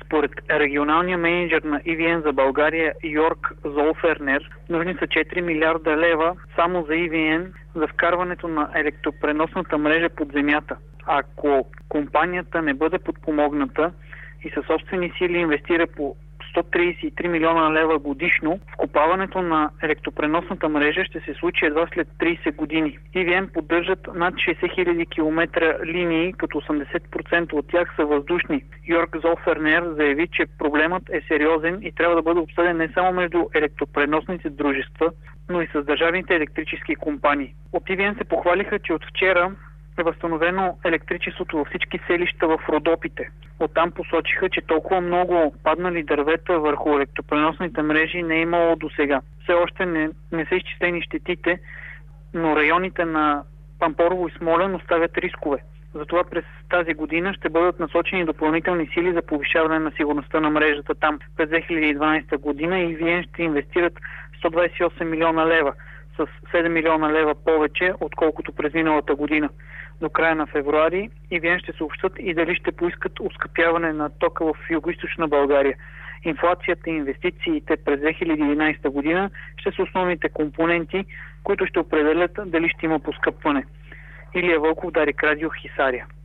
Според регионалния мениджър на EVN за България Йорк Золфернер, нужни са 4 милиарда лева само за EVN за вкарването на електропреносната мрежа под земята. Ако компанията не бъде подпомогната и със собствени сили инвестира по 133 милиона лева годишно, вкопаването на електропреносната мрежа ще се случи едва след 30 години. EVN поддържат над 60 хиляди километра линии, като 80% от тях са въздушни. Йорк Золфернер заяви, че проблемът е сериозен и трябва да бъде обсъден не само между електропреносните дружества, но и с държавните електрически компании. От EVN се похвалиха, че от вчера е възстановено електричеството във всички селища в Родопите. Оттам посочиха, че толкова много паднали дървета върху електропреносните мрежи не е имало до сега. Все още не са изчислени щетите, но районите на Пампорово и Смолян оставят рискове. Затова през тази година ще бъдат насочени допълнителни сили за повишаване на сигурността на мрежата там. През 2012 година EVN ще инвестират 128 милиона лева, с 7 милиона лева повече, отколкото през миналата година. До края на февруари EVN ще съобщат и дали ще поискат оскъпяване на тока в Югоизточна България. Инфлацията и инвестициите през 2011 година ще са основните компоненти, които ще определят дали ще има поскъпване. Илия Вълков, Дарик Радио, Хисаря.